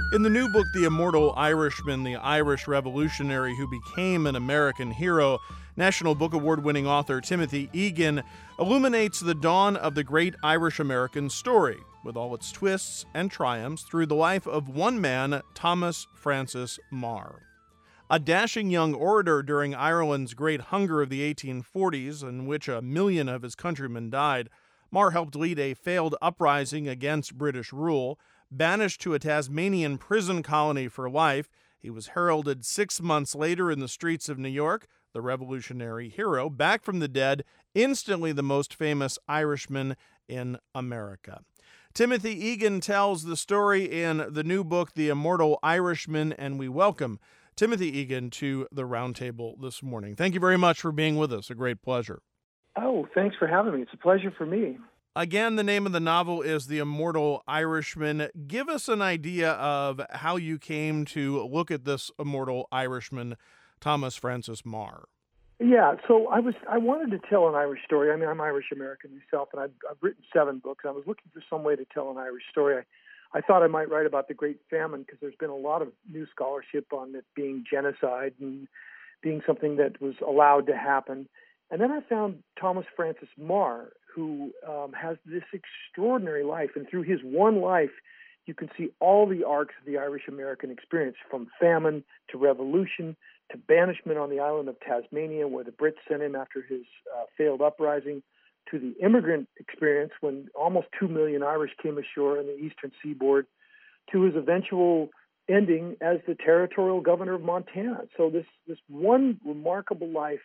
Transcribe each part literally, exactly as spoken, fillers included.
In the new book, The Immortal Irishman, the Irish revolutionary who became an American hero, National Book Award-winning author Timothy Egan illuminates the dawn of the great Irish-American story, with all its twists and triumphs, through the life of one man, Thomas Francis Meagher. A dashing young orator during Ireland's Great Hunger of the eighteen forties, in which a million of his countrymen died, Meagher helped lead a failed uprising against British rule. Banished to a Tasmanian prison colony for life, he was heralded six months later in the streets of New York, the revolutionary hero, back from the dead, instantly the most famous Irishman in America. Timothy Egan tells the story in the new book, The Immortal Irishman, and we welcome Timothy Egan to the Roundtable this morning. Thank you very much for being with us. A great pleasure. Oh, thanks for having me. It's a pleasure for me. Again, the name of the novel is The Immortal Irishman. Give us an idea of how you came to look at this immortal Irishman, Thomas Francis Meagher. Yeah, so I was I wanted to tell an Irish story. I mean, I'm Irish American myself, and I've, I've written seven books. I was looking for some way to tell an Irish story. I, I thought I might write about the Great Famine because there's been a lot of new scholarship on it being genocide and being something that was allowed to happen. And then I found Thomas Francis Meagher, who um, has this extraordinary life. And through his one life, you can see all the arcs of the Irish-American experience, from famine to revolution to banishment on the island of Tasmania, where the Brits sent him after his uh, failed uprising, to the immigrant experience when almost two million Irish came ashore on the eastern seaboard, to his eventual ending as the territorial governor of Montana. So this, this one remarkable life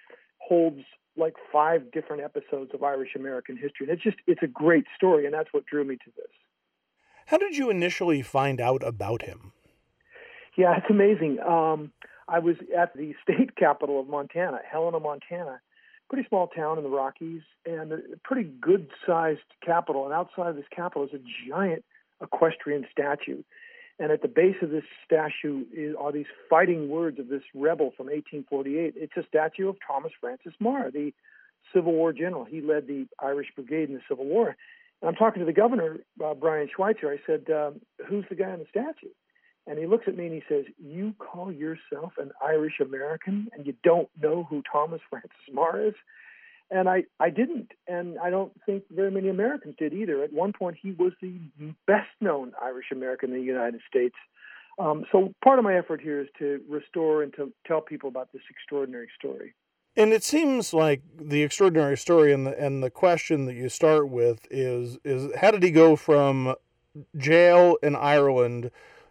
holds like five different episodes of Irish-American history. And it's just, it's a great story, and that's what drew me to this. How did you initially find out about him? Yeah, it's amazing. Um, I was at the state capital of Montana, Helena, Montana, pretty small town in the Rockies, and a pretty good-sized capital. And outside of this capital is a giant equestrian statue. And at the base of this statue is, are these fighting words of this rebel from eighteen forty-eight. It's a statue of Thomas Francis Meagher, the Civil War general. He led the Irish Brigade in the Civil War. And I'm talking to the governor, uh, Brian Schweitzer. I said, um, who's the guy on the statue? And he looks at me and he says, you call yourself an Irish American and you don't know who Thomas Francis Meagher is? And I, I didn't, and I don't think very many Americans did either. At one point, he was the best-known Irish American in the United States. Um, so part of my effort here is to restore and to tell people about this extraordinary story. And it seems like the extraordinary story and the and the question that you start with is is how did he go from jail in Ireland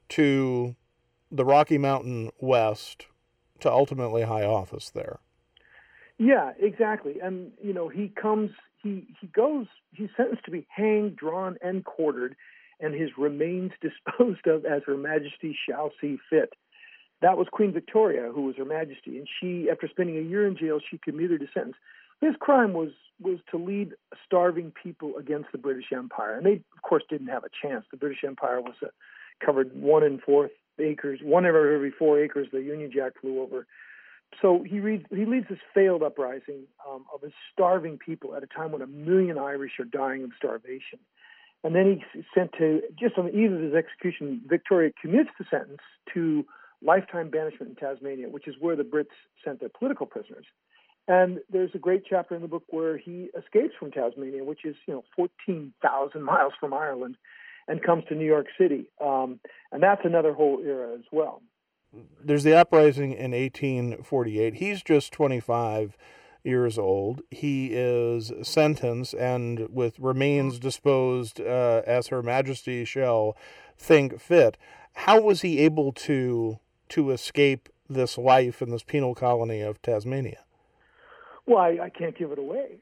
to the Rocky Mountain West to ultimately high office there? Yeah, exactly. And, you know, he comes, he, he goes, he's sentenced to be hanged, drawn, and quartered, and his remains disposed of as Her Majesty shall see fit. That was Queen Victoria, who was Her Majesty, and she, after spending a year in jail, she commuted a sentence. His crime was, was to lead starving people against the British Empire, and they, of course, didn't have a chance. The British Empire was a, covered one in four acres, one of every four acres the Union Jack flew over. So he, reads, he leads this failed uprising um, of his starving people at a time when a million Irish are dying of starvation. And then he's sent to, just on the eve of his execution, Victoria commits the sentence to lifetime banishment in Tasmania, which is where the Brits sent their political prisoners. And there's a great chapter in the book where he escapes from Tasmania, which is, you know, fourteen thousand miles from Ireland, and comes to New York City. Um, and that's another whole era as well. There's the uprising in eighteen forty-eight. He's just twenty-five years old. He is sentenced and with remains disposed uh, as Her Majesty shall think fit. How was he able to to escape this life in this penal colony of Tasmania? Well, I, I can't give it away,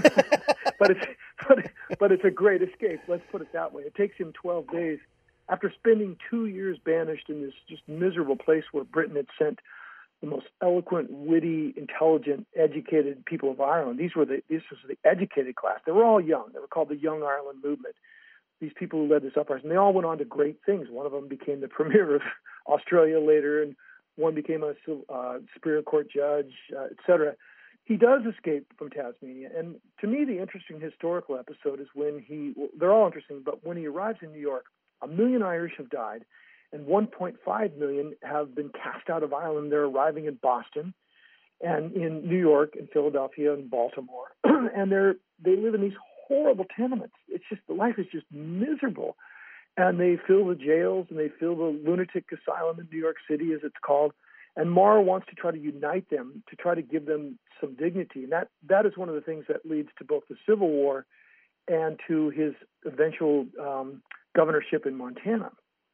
but it's but, but it's a great escape. Let's put it that way. It takes him twelve days. After spending two years banished in this just miserable place where Britain had sent the most eloquent, witty, intelligent, educated people of Ireland. These were the this was the educated class. They were all young. They were called the Young Ireland Movement. These people who led this uprising, they all went on to great things. One of them became the premier of Australia later, and one became a uh, Superior Court judge, uh, et cetera. He does escape from Tasmania, and to me, the interesting historical episode is when he. Well, they're all interesting, but when he arrives in New York, a million Irish have died, and one point five million have been cast out of Ireland. They're arriving in Boston and in New York and Philadelphia and Baltimore, and they're they live in these horrible tenements. It's just the life is just miserable, and they fill the jails and they fill the lunatic asylum in New York City, as it's called. And Marr wants to try to unite them, to try to give them some dignity, and that that is one of the things that leads to both the Civil War and to his eventual um, governorship in Montana.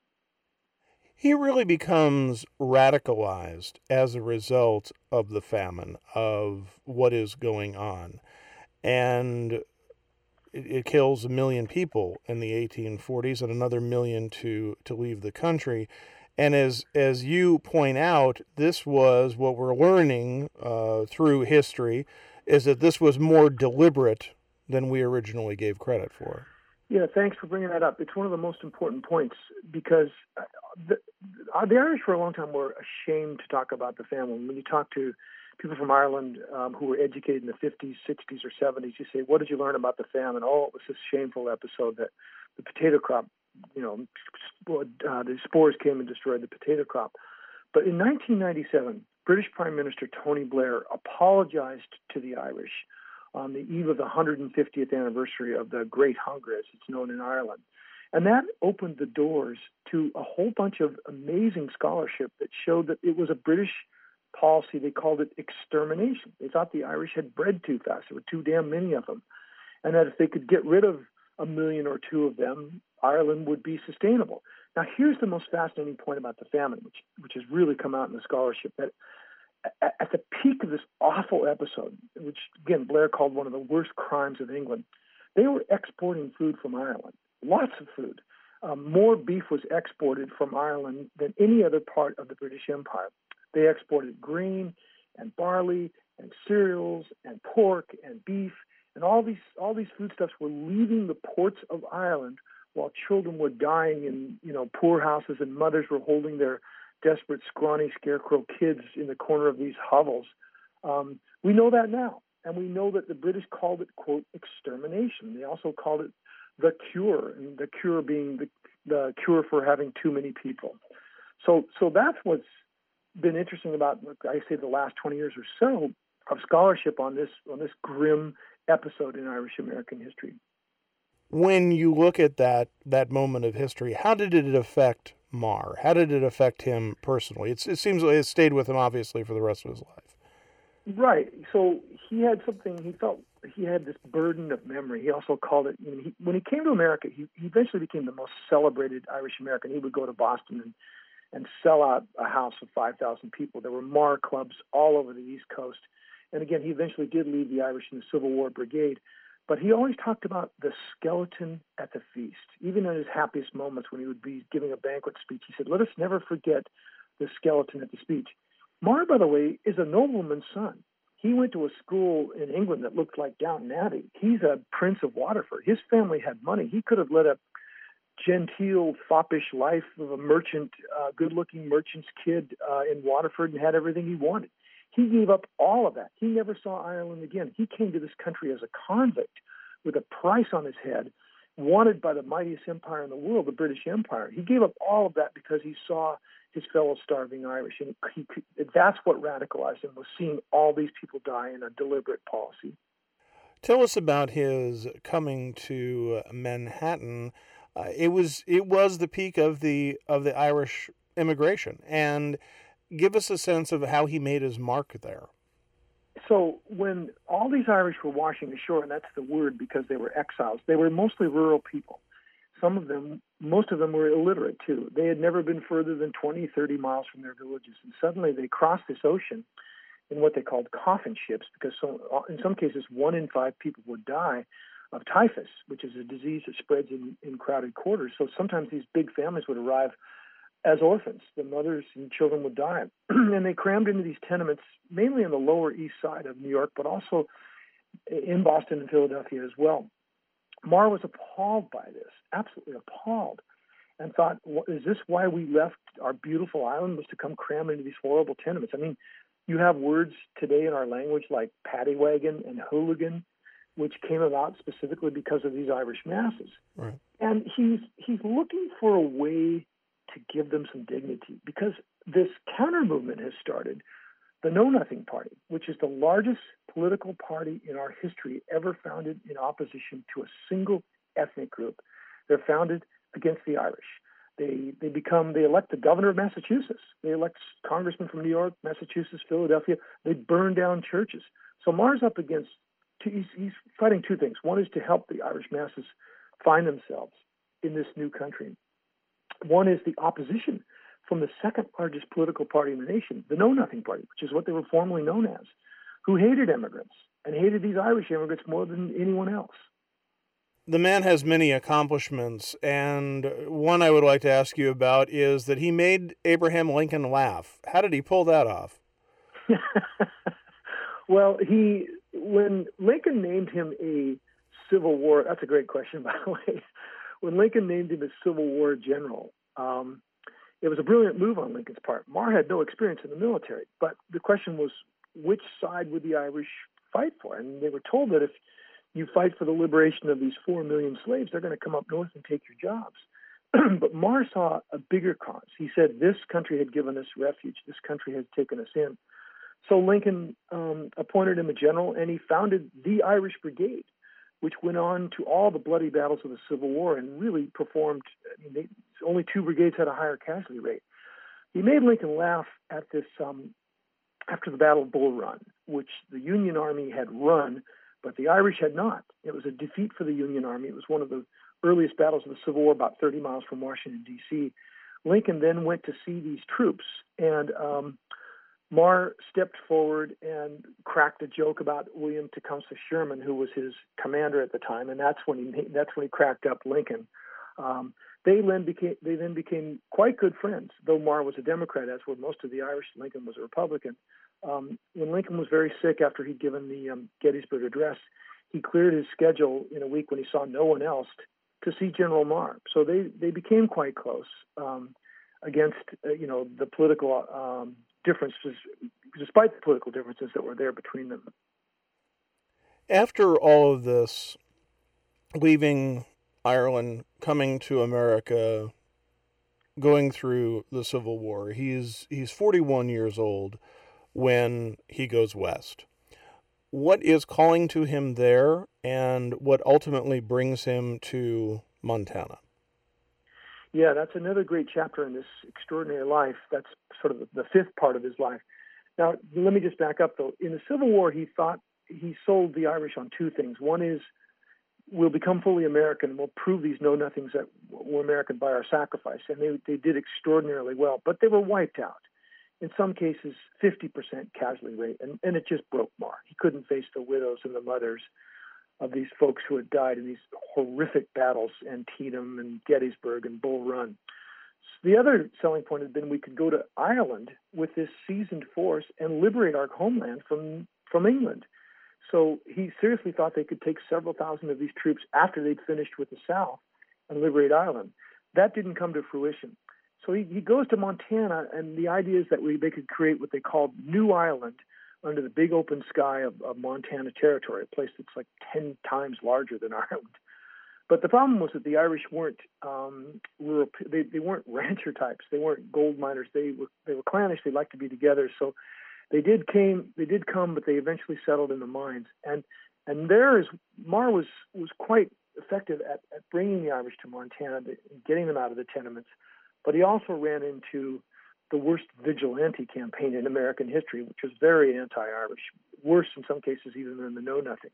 He really becomes radicalized as a result of the famine, of what is going on. And it, it kills a million people in the eighteen forties and another million to, to leave the country. And as as you point out, this was what we're learning uh, through history, is that this was more deliberate than we originally gave credit for. Yeah, thanks for bringing that up. It's one of the most important points because the, the Irish for a long time were ashamed to talk about the famine. When you talk to people from Ireland um, who were educated in the fifties, sixties, or seventies, you say, what did you learn about the famine? Oh, it was this shameful episode that the potato crop, you know, uh, the spores came and destroyed the potato crop. But in nineteen ninety-seven, British Prime Minister Tony Blair apologized to the Irish on the eve of the one hundred fiftieth anniversary of the Great Hunger, as it's known in Ireland. And that opened the doors to a whole bunch of amazing scholarship that showed that it was a British policy. They called it extermination. They thought the Irish had bred too fast. There were too damn many of them. And that if they could get rid of a million or two of them, Ireland would be sustainable. Now, here's the most fascinating point about the famine, which, which has really come out in the scholarship, that at the peak of this awful episode, which, again, Blair called one of the worst crimes of England, they were exporting food from Ireland, lots of food. Um, more beef was exported from Ireland than any other part of the British Empire. They exported grain and barley and cereals and pork and beef, and all these all these foodstuffs were leaving the ports of Ireland while children were dying in, you know, poorhouses, and mothers were holding their desperate, scrawny scarecrow kids in the corner of these hovels. Um, we know that now, and we know that the British called it, quote, extermination. They also called it the cure, and the cure being the, the cure for having too many people. So, so that's what's been interesting about, I say, the last twenty years or so of scholarship on this on this grim episode in Irish American history. When you look at that that moment of history, how did it affect Marr? How did it affect him personally? It's, it seems like it stayed with him, obviously, for the rest of his life. Right. So he had something, he felt he had this burden of memory. He also called it, you know, he, when he came to America, he, he eventually became the most celebrated Irish American. He would go to Boston and, and sell out a house of five thousand people. There were Marr clubs all over the East Coast. And again, he eventually did lead the Irish in the Civil War Brigade. But he always talked about the skeleton at the feast. Even in his happiest moments when he would be giving a banquet speech, he said, let us never forget the skeleton at the speech. Marr, by the way, is a nobleman's son. He went to a school in England that looked like Downton Abbey. He's a prince of Waterford. His family had money. He could have led a genteel, foppish life of a merchant, uh, good-looking merchant's kid uh, in Waterford and had everything he wanted. He gave up all of that. He never saw Ireland again. He came to this country as a convict with a price on his head, wanted by the mightiest empire in the world, the British Empire. He gave up all of that because he saw his fellow starving Irish. And he, that's what radicalized him, was seeing all these people die in a deliberate policy. Tell us about his coming to Manhattan. Uh, it was it was the peak of the of the Irish immigration, and give us a sense of how he made his mark there. So when all these Irish were washing ashore, and that's the word because they were exiles, they were mostly rural people. Some of them, most of them were illiterate too. They had never been further than twenty, thirty miles from their villages. And suddenly they crossed this ocean in what they called coffin ships, because so, in some cases, one in five people would die of typhus, which is a disease that spreads in, in crowded quarters. So sometimes these big families would arrive as orphans. The mothers and children would die. And they crammed into these tenements, mainly on the Lower East Side of New York, but also in Boston and Philadelphia as well. Marr was appalled by this, absolutely appalled, and thought, is this why we left our beautiful island, was to come cram into these horrible tenements? I mean, you have words today in our language like paddy wagon and hooligan, which came about specifically because of these Irish masses. Right. And he's he's looking for a way to give them some dignity, because this counter movement has started, the Know Nothing Party, which is the largest political party in our history ever founded in opposition to a single ethnic group. They're founded against the Irish. They they become they elect the governor of Massachusetts. They elect congressmen from New York, Massachusetts, Philadelphia. They burn down churches. So Marr's up against two, he's, he's fighting two things. One is to help the Irish masses find themselves in this new country. One is the opposition from the second largest political party in the nation, the Know Nothing Party, which is what they were formerly known as, who hated immigrants and hated these Irish immigrants more than anyone else. The man has many accomplishments, and one I would like to ask you about is that he made Abraham Lincoln laugh. How did he pull that off? Well, he when Lincoln named him a Civil War, that's a great question, by the way. When Lincoln named him a Civil War general, um, it was a brilliant move on Lincoln's part. Marr had no experience in the military, but the question was, which side would the Irish fight for? And they were told that if you fight for the liberation of these four million slaves, they're going to come up north and take your jobs. But Marr saw a bigger cause. He said, this country had given us refuge. This country has taken us in. So Lincoln um, appointed him a general, and he founded the Irish Brigade, which went on to all the bloody battles of the Civil War and really performed. I mean, they, only two brigades had a higher casualty rate. He made Lincoln laugh at this um, after the Battle of Bull Run, which the Union Army had run, but the Irish had not. It was a defeat for the Union Army. It was one of the earliest battles of the Civil War, about thirty miles from Washington, D C Lincoln then went to see these troops, and um, Marr stepped forward and cracked a joke about William Tecumseh Sherman, who was his commander at the time, and that's when he that's when he cracked up Lincoln. Um, they then became they then became quite good friends, though Marr was a Democrat, as were most of the Irish. Lincoln was a Republican. Um, when Lincoln was very sick after he'd given the um, Gettysburg Address, he cleared his schedule in a week when he saw no one else to see General Marr. So they, they became quite close um, against uh, you know the political um, differences, despite the political differences that were there between them. After all of this, leaving Ireland, coming to America, going through the Civil War, he's he's forty-one years old when he goes west. What is calling to him there, and what ultimately brings him to Montana? Yeah, that's another great chapter in this extraordinary life. That's sort of the fifth part of his life. Now, let me just back up, though. In the Civil War, he thought he sold the Irish on two things. One is, we'll become fully American. We'll prove these know-nothings that we're American by our sacrifice. And they, they did extraordinarily well, but they were wiped out. In some cases, fifty percent casualty rate, and, and it just broke Marr. He couldn't face the widows and the mothers of these folks who had died in these horrific battles, Antietam and Gettysburg and Bull Run. So the other selling point had been we could go to Ireland with this seasoned force and liberate our homeland from, from England. So he seriously thought they could take several thousand of these troops after they'd finished with the South and liberate Ireland. That didn't come to fruition. So he, he goes to Montana, and the idea is that we, they could create what they called New Ireland under the big open sky of, of Montana Territory, a place that's like ten times larger than Ireland. But the problem was that the Irish weren't um, rural, they, they weren't rancher types. They weren't gold miners. They were they were clannish. They liked to be together. So they did came they did come, but they eventually settled in the mines. And and there is Marr was was quite effective at, at bringing the Irish to Montana, getting them out of the tenements. But he also ran into the worst vigilante campaign in American history, which was very anti-Irish, worse in some cases even than the Know-Nothings.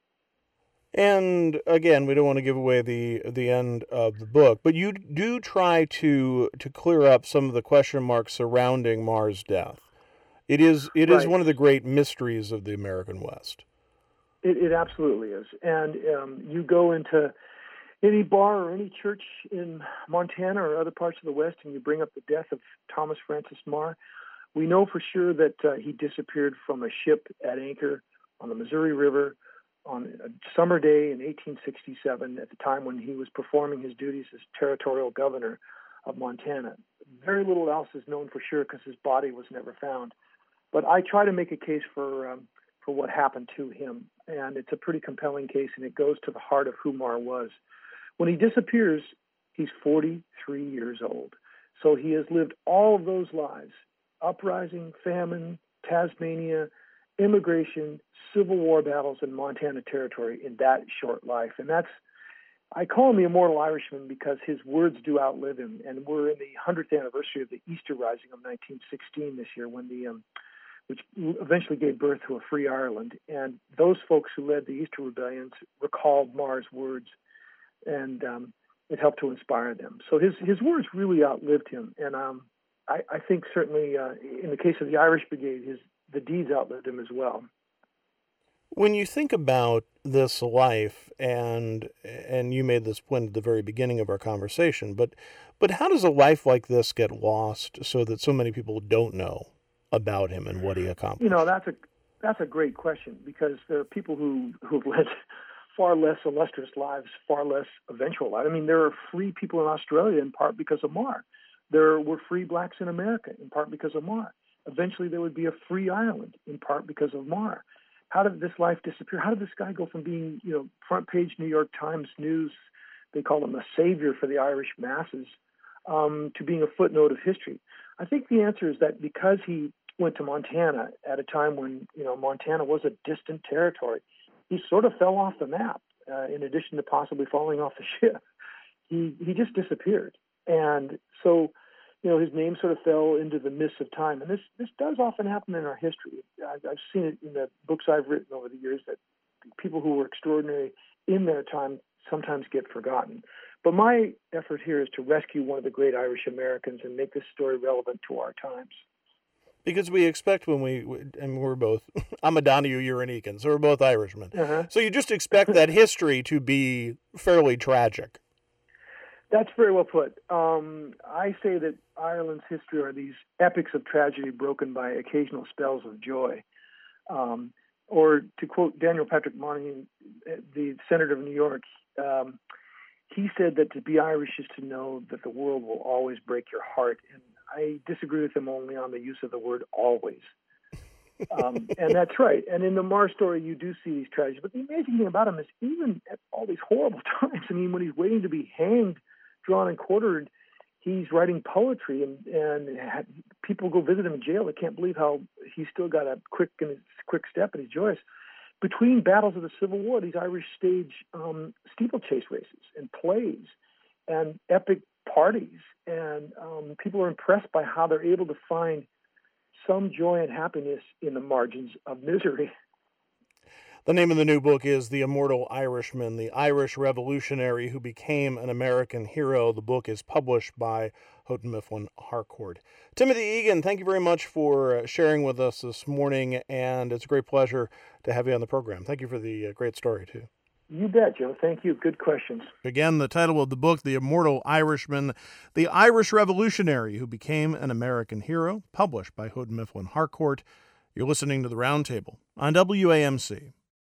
And again, we don't want to give away the the end of the book, but you do try to to clear up some of the question marks surrounding Marr's death. It is it right. is one of the great mysteries of the American West. It, it absolutely is, and um, you go into any bar or any church in Montana or other parts of the West, and you bring up the death of Thomas Francis Marr. We know for sure that uh, he disappeared from a ship at anchor on the Missouri River on a summer day in eighteen sixty-seven, at the time when he was performing his duties as territorial governor of Montana. Very little else is known for sure because his body was never found. But I try to make a case for um, for what happened to him, and it's a pretty compelling case, and it goes to the heart of who Marr was. When he disappears, he's forty-three years old. So he has lived all of those lives: uprising, famine, Tasmania, immigration, Civil War battles, and Montana Territory in that short life. And that's, I call him the immortal Irishman because his words do outlive him. And we're in the hundredth anniversary of the Easter Rising of nineteen sixteen this year, when the um, which eventually gave birth to a free Ireland. And those folks who led the Easter rebellions recalled Marr's words, and um, it helped to inspire them. So his his words really outlived him. And um, I, I think certainly uh, in the case of the Irish Brigade, his the deeds outlived him as well. When you think about this life, and and you made this point at the very beginning of our conversation, but but how does a life like this get lost so that so many people don't know about him and what he accomplished? You know, that's a that's a great question, because there are people who who've led far less illustrious lives, far less eventual lives. I mean, there are free people in Australia in part because of Marr. There were free blacks in America in part because of Marr. Eventually, there would be a free Ireland in part because of Marr. How did this life disappear? How did this guy go from being, you know, front page New York Times news, they call him a savior for the Irish masses, um, to being a footnote of history? I think the answer is that because he went to Montana at a time when, you know, Montana was a distant territory, he sort of fell off the map, uh, in addition to possibly falling off the ship. He he just disappeared. And so, you know, his name sort of fell into the mists of time. And this, this does often happen in our history. I've, I've seen it in the books I've written over the years, that people who were extraordinary in their time sometimes get forgotten. But my effort here is to rescue one of the great Irish Americans and make this story relevant to our times. Because we expect when we, and we're both, I'm a Donahue, you're an Egan, so we're both Irishmen. Uh-huh. So you just expect that history to be fairly tragic. That's very well put. Um, I say that Ireland's history are these epics of tragedy broken by occasional spells of joy. Um, or to quote Daniel Patrick Moynihan, the Senator of New York, um, he said that to be Irish is to know that the world will always break your heart. And I disagree with him only on the use of the word always. Um, and that's right. And in the Marr story, you do see these tragedies. But the amazing thing about him is, even at all these horrible times, I mean, when he's waiting to be hanged, drawn and quartered, he's writing poetry, and, and had, people go visit him in jail. They can't believe how he's still got a quick and quick step, and he's joyous. Between battles of the Civil War, these Irish stage um, steeplechase races and plays and epic parties, and um, people are impressed by how they're able to find some joy and happiness in the margins of misery. The name of the new book is The Immortal Irishman, the Irish revolutionary who became an American hero. The book is published by Houghton Mifflin Harcourt. Timothy Egan, thank you very much for sharing with us this morning, and it's a great pleasure to have you on the program. Thank you for the great story, too. You bet, Joe. Thank you. Good questions. Again, the title of the book, The Immortal Irishman, the Irish revolutionary who became an American hero, published by Houghton Mifflin Harcourt. You're listening to The Roundtable on W A M C.